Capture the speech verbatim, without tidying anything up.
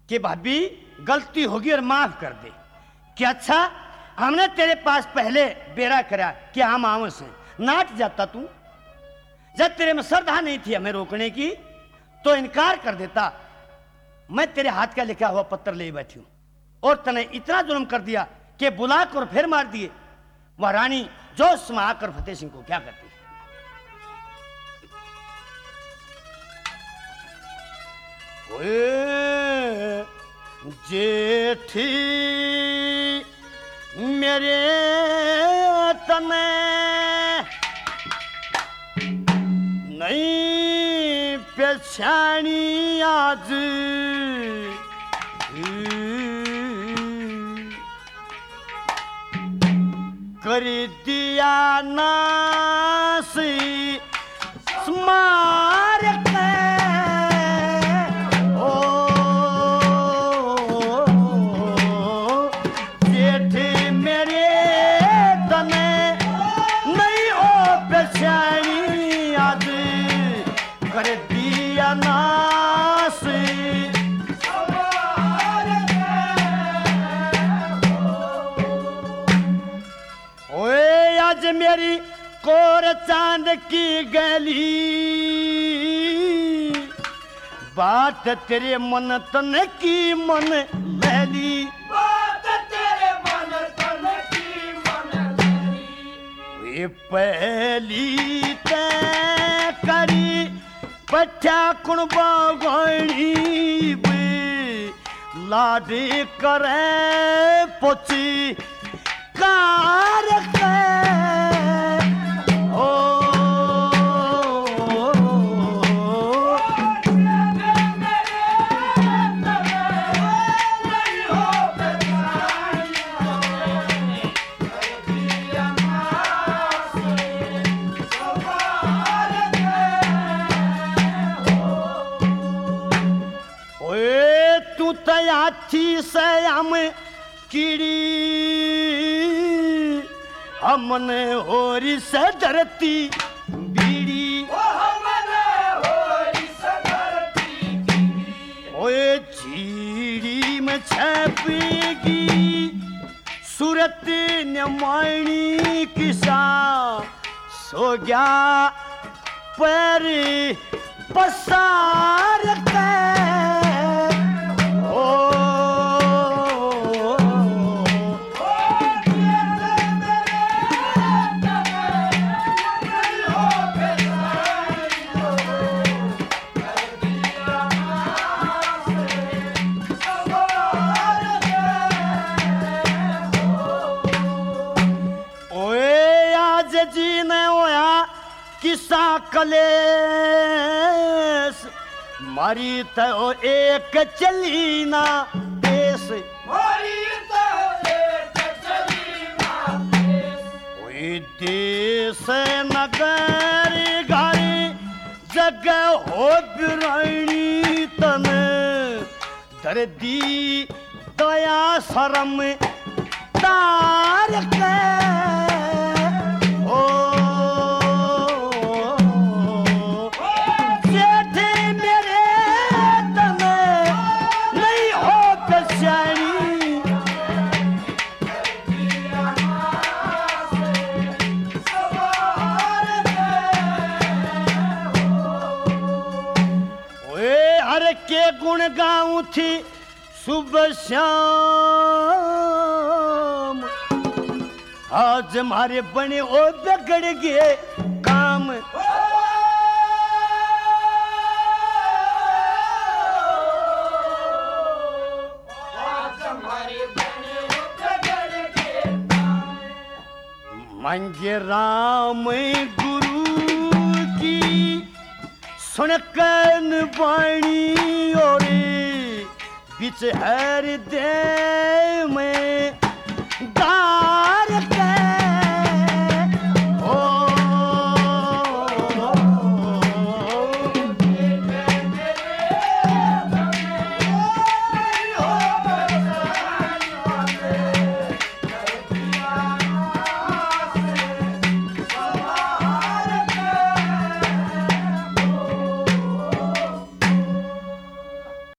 कि भाभी गलती होगी और माफ कर दे। कि अच्छा हमने तेरे पास पहले बेरा करा कि हम आवस हैं, नाट जाता तू। जब तेरे में श्रद्धा नहीं थी हमें रोकने की तो इनकार कर देता। मैं तेरे हाथ का लिखा हुआ पत्र ले बैठी हूं और तने इतना जुल्म कर दिया कि बुला कर फिर मार दिए। वह रानी जोश में आकर फतेह सिंह को क्या करती? ओए जेठी मेरे तने नहीं पहचानी आज कर दिया नास स्मार के ओ जेठ मेरे तने नहीं ओ बेचैनी आज कर दिया नास आज मेरी कोर चांद की गली बात तेरे मन तन की मन लैली बात तेरे मन तन की मन लैली वे पहली तय करी पठा कुण बागणी लाड करे पोची कार के ओ ओए तू तया थी से हम कीड़ी हमने होरी से धरती बीड़ी हमने होरी से धरती बीड़ी ओए चीड़ी में छपेगी सूरत नमायणी किसा सो गया पर पसार के किसा कलेस मारी तो एक चली ना देश मारी तो एक चली ना देश कोई देश नगर गाड़ी जगह हो बिरानी तने दर्दी दया शर्म तार के ओ के गुण गाऊं थी सुबह शाम आज हमारे बने ओ बिगड़ गए काम आज हमारे बने ओ बिगड़ गए काम मंगे राम गुरु की सुनकन बाणी और बिच हर दे